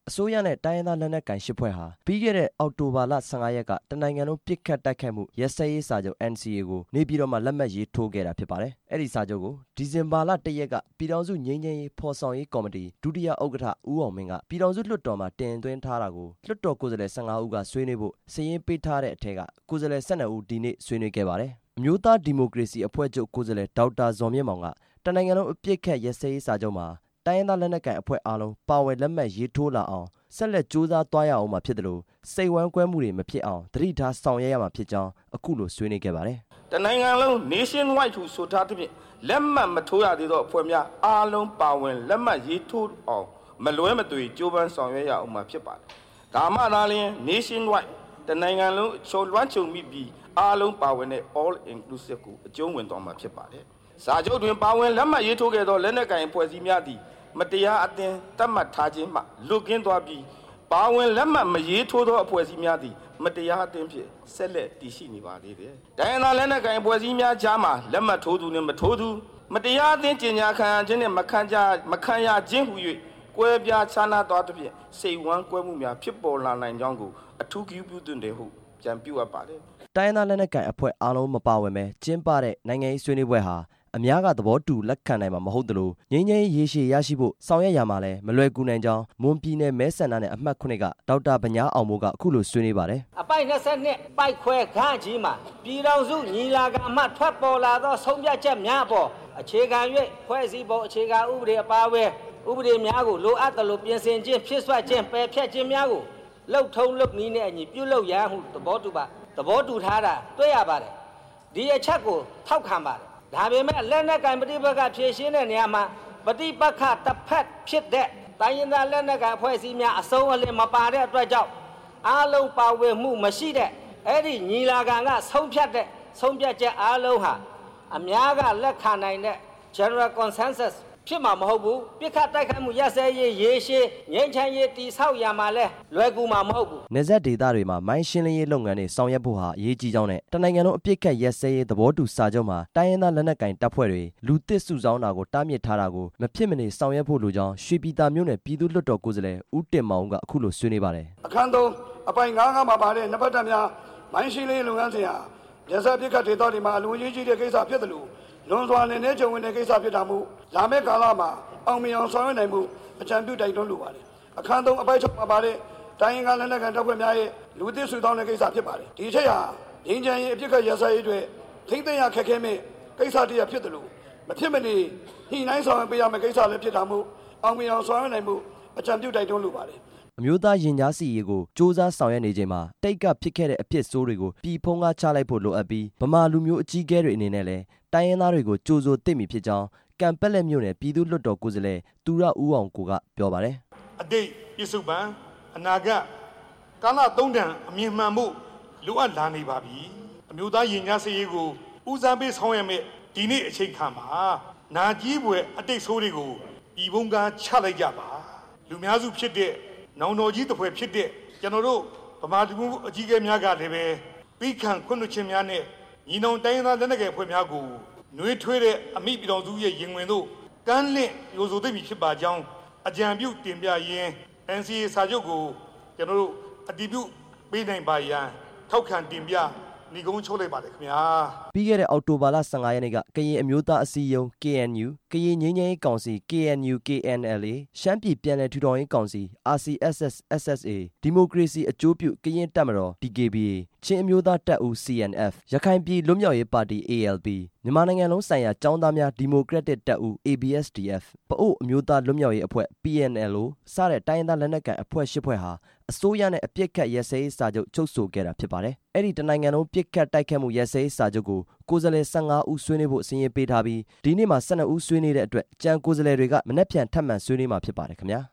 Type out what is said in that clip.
အစိုးရနဲ့တိုင်းရင်းသားလက်နက်ကိုင်ရှစ်ဖွဲ့ဟာပြီးခဲ့တဲ့အောက်တိုဘာလ15ရက်ကတနိုင်ငံလုံးပစ်ခတ်တိုက်ခိုက်မှုရက်စက်ရေးစာချုပ် NCA ကိုနေပြည်တော်မှာလက်မှတ်ရေးထိုးခဲ့တာဖြစ်ပါတယ်။အဲ့ဒီစာချုပ်ကိုဒီဇင်ဘာလ1ရက်ကပြည်ထောင်စုငြိမ်းချမ်းရေးဖော်ဆောင်ရေးကော်မတီဒုတိယဥက္ကဋ္ဌဦးအောင်မင်းကပြည်ထောင်စုလွှတ်တော်မှာတင်သွင်းထားတာကိုလွှတ်တော်ကိုယ်စားလှယ်15ဦးကဆွေးနွေးဖို့စာရင်းပေးထားတဲ့အထက်ကကိုယ်စားလှယ်12ဦးဒီနေ့ဆွေးနွေးခဲ့ပါတယ်။အမျိုးသားဒီမိုကရေစီအဖွဲ့ချုပ်ကိုယ်စားလှယ်ဒေါက်တာဇော်မြင့်မောင်ကတနိုင်ငံလုံးအပစ်ခတ်ရက်စက်ရေးစာချုပ်မှာတိုင်းရင်းသားလက်နက်ကိုင်အဖွဲ့အားလုံးပါဝင်လက်မှတ်ရေးထိုးလာအောင်ဆက်လက်ကြိုးစားသွားရအောင်မှာဖြစ်တယ်လို့စိတ်ဝမ်းကွဲမှုတွေမဖြစ်အောင်သတိထားဆောင်ရွက်ရမှာဖြစ်ကြောင်းအခုလိုဆွေးနွေးခဲ့ပါတယ်။တနိုင်ငံလုံး nation wide ဟုဆိုထားတဲ့ဖြင့်လက်မှတ်မထိုးရသေးသောအဖွဲ့များအားလုံးပါဝင်လက်မှတ်ရေးထိုးအောင်မလွဲမသွေကြိုးပမ်းဆောင်ရွက်ရအောင်မှာဖြစ်ပါတယ်။ဒါမှသာလျှင် nation wide တနိုင်ငံလုံးချုံလွှမ်းခြုံမိပြီးအားလုံးပါဝင်တဲ့ all inclusive ကိုအကျုံးဝင်သွားမှာဖြစ်ပါတယ်။စာချုပ်တွင်ပါဝင်လက်မှတ်ရေးထိုးခဲ့သောလက်နက်ကိုင်အဖွဲ့အစည်းများသည်မတရားအသင်းတတ်မှတ်ထားခြင်းမှလွတ်ကင်းသွားပြီးပါဝင်လက်မှတ်မရေးထိုးသောအဖွဲ့အစည်းများသည်မတရားအသင်းဖြင့်ဆက်လက်တည်ရှိနေပါသေးတယ်။တိုင်းရင်းသားလက်နက်ကိုင်အဖွဲ့အစည်းများကြားမှာလက်မှတ်ထိုးသူနှင့်မထိုးသူမတရားအသင်းကြီးညာခံရခြင်းနှင့်မခံရခြင်းဟု၍ကွဲပြားခြားနားသွားသဖြင့်စိတ်ဝမ်းကွဲမှုများဖြစ်ပေါ်လာနိုင်ကြောင်းကိုအထူးပြုပြုသင့်တယ်ဟုကြံပြုအပ်ပါတယ်။တိုင်းရင်းသားလက်နက်ကိုင်အဖွဲ့အားလုံးမပါဝင်ပဲကျင်းပတဲ့နိုင်ငံရေးဆွေးနွေးပွဲဟာအများကသဘောတူလက်ခံနိုင်မှာမဟုတ်သလိုငြိမ်းချမ်းရေးရေရှည်ရရှိဖို့ဆောင်ရွက်ရမှာလည်းမလွယ်ကူနိုင်ကြောင်းမွန်ပြည်နယ်မဲဆန္ဒနယ်အမှတ်9ကဒေါက်တာဗညာအောင်မိုးကအခုလိုဆွေးနွေးပါတယ်အပိုက်22ပိုက်ခွဲခန်းကြီးမှာပြည်တော်စုညီလာခံမှထွက်ပေါ်လာသောဆုံးဖြတ်ချက်များအပေါ်အခြေခံ၍ဖွဲ့စည်းပုံအခြေခံဥပဒေအပါအဝင်ဥပဒေများကိုလိုအပ်သလိုပြင်ဆင်ခြင်းဖြစ်ဆွခြင်းပယ်ဖျက်ခြင်းများကိုလှုပ်ထုံးလုပ်နည်းနဲ့အညီပြုလုပ်ရန်ဟုသဘောတူထားတာတွေ့ရပါတယ်ဒီအချက်ကိုထောက်ခံပါတယ်ဒါပေမဲ့လက်နက်ကင်ပဋိပက္ခဖြေရှင်းတဲ့နေရာမှာပဋိပက္ခတစ်ဖက်ဖြစ်တဲ့တိုင်းရင်းသားလက်နက်ကင်အဖွဲ့အစည်းများအစုံအလင်မပါတဲ့အတွက်ကြောင့်အားလုံးပါဝင်မှုမရှိတဲ့အဲ့ဒီညီလာခံကဆုံးဖြတ်ချက်အားလုံးဟာအများကလက်ခံနိုင်တဲ့ general consensus ဖြစ်မှာမဟုတ်ဘူးပြစ်ခတ်တိုက်ခိုက်မှုရစဲရေးရေရှည်ငြိမ်းချမ်းရေးတည်ဆောက်ရမှာလဲလွယ်ကူမှာမဟုတ်ဘူးနေဆက်ဒေသတွေမှာမိုင်းရှင်းလင်းရေးလုပ်ငန်းတွေဆောင်ရွက်ဖို့ဟာအရေးကြီးကြောင်းနဲ့တနိုင်ငံလုံးအပြစ်ခတ်ရက်စဲရေးသဘောတူစာချုပ်မှာတိုင်းရင်းသားလက်နက်ကိုင်တပ်ဖွဲ့တွေလူသစ်စုဆောင်းတာကိုတားမြစ်ထားတာကိုမဖြစ်မနေဆောင်ရွက်ဖို့လိုကြောင်းရွှေပြည်သာမြို့နယ်ပြည်သူ့လွှတ်တော်ကိုယ်စားလှယ်ဦးတင်မောင်ကအခုလိုဆွေးနွေးပါတယ်အခန်း3အပိုင်9မှာပါတဲ့နှစ်ဖက်တပ်များမိုင်းရှင်းလင်းရေးလုပ်ငန်းစဉ်ဟာရက်စဲပြစ်ခတ်ဒေသတွေမှာအလွန်ကြီးတဲ့ကိစ္စဖြစ်တယ်လို့လွန်စွာနေကြုံဝင်တဲ့ကိစ္စဖြစ်တာမို့လာမယ့်ကာလမှာအောင်မြင်အောင်ဆောင်ရွက်နိုင်မှုအကြံပြုတိုက်တွန်းလိုပါတယ်အခန်း3အပိုက်6မှာပါတဲ့တိုင်းရင်းသားလက်နက်ကိုင်တပ်ဖွဲ့များရဲ့လူသစ်စုဆောင်းတဲ့ကိစ္စဖြစ်ပါတယ်ဒီချက်ဟာငြိမ်းချမ်းရေးအပြစ်ခတ်ရက်စဲရေးအတွက်ထိမ့်သိမ်းရခက်ခဲမဲ့ကိစ္စတည်းဖြစ်တယ်လို့မဖြစ်မနေညှိနှိုင်းဆောင်ရွက်ပေးရမယ့်ကိစ္စလည်းဖြစ်တာမို့အောင်မြင်အောင်ဆောင်ရွက်နိုင်မှုအကြံပြုတိုက်တွန်းလိုပါတယ်အမျိုးသားရင်ကြားစီရေးကိုစ조사ဆောင်ရွက်နေချိန်မှာတိတ်ကဖြစ်ခဲ့တဲ့အဖြစ်ဆိုးတွေကိုပြည်ဖုံးကားချလိုက်ဖို့လိုအပ်ပြီးဗမာလူမျိုးအကြီးအကဲတွေအနေနဲ့လည်းတိုင်းရင်းသားတွေကိုကြိုဆိုသိမိဖြစ်ကြောင်းကံပက်လက်မြို့နယ်ပြည်သူ့လွှတ်တော်ကိုယ်စားလှယ်သူရဦးအောင်ကိုကပြောပါတယ်အတိတ်ပြစ္ဆုတ်ပံအနာဂတ်ကာလသုံးတန်အမြင်မှန်မှုလိုအပ်လာနေပါပြီအမျိုးသားရင်ကြားစီရေးကိုဦးစားပေးဆောင်ရွက်မဲ့ဒီနေ့အချိန်ခါမှာနာကြီးပွဲအတိတ်ဆိုးတွေကိုပြည်ဖုံးကားချလိုက်ကြပါလူများစုဖြစ်တဲ့နောင်တော်ကြီးတစ်ဖွဲ့ဖြစ်တဲ့ကျွန်တော်တို့ဗမာလူမျိုးအကြီးအကဲများကလည်းပဲပြီးခံခွင့်လွှတ်ခြင်းများနဲ့ညီနောင်တိုင်းသားလက်နက်ကိုင်ဖွဲ့များကိုနှွေးထွေးတဲ့အမိပြည်တော်စုရဲ့ရင်ဝင်တို့ကမ်းလင့်ရိုဆိုသိမ့်ဖြစ်ပါကြောင်းအကြံပြုတင်ပြရင်း NCA စာချုပ်ကိုကျွန်တော်တို့အတည်ပြုပေးနိုင်ပါရန်ထောက်ခံတင်ပြညီကုန်းချုပ်လိုက်ပါတယ်ခင်ဗျာပြီးခဲ့တဲ့အောက်တိုဘာလ15ရက်နေ့ကကရင်အမျိုးသားအစည်းအရုံး KNU ကရင်ငြိမ်းချမ်းရေးကောင်စီ KNU KNLA ရှမ်းပြည်ပြည်နယ်ထူထောင်ရေးကောင်စီ RCSS SSA ဒီမိုကရေစီအကျိုးပြုကရင်တပ်မတော် DKBA ချင်းအမျိုးသားတပ်ဦး CNF ရခိုင်ပြည်လွတ်မြောက်ရေးပါတီ ALP မြန်မာနိုင်ငံလုံးဆိုင်ရာចောင်းသားများဒီမိုကရက်တစ်တပ်ဦး ABSDF ပအို့အမျိုးသားလွတ်မြောက်ရေးအဖွဲ့ PNLO စတဲ့တိုင်းရင်းသားလက်နက်ကိုင်အဖွဲ့၈ဖွဲ့ဟာအစိုးရနဲ့အပြစ်ခတ်ရက်စဲရေးစာချုပ်ချုပ်ဆိုခဲ့တာဖြစ်ပါတယ်။အဲ့ဒီတနိုင်ငံလုံးပြစ်ခတ်တိုက်ခတ်မှုရက်စဲရေးစာချုပ်ကိုကိုယ်စားလှယ်15ဦးဆွေးနွေးဖို့အစီအစဉ်ပေးထားပြီးဒီနေ့မှာ12ဦးဆွေးနွေးတဲ့အတွက်ကြံကိုယ်စားလှယ်တွေကမနက်ဖြန်ထပ်မံဆွေးနွေးမှာဖြစ်ပါတယ်ခင်ဗျာ။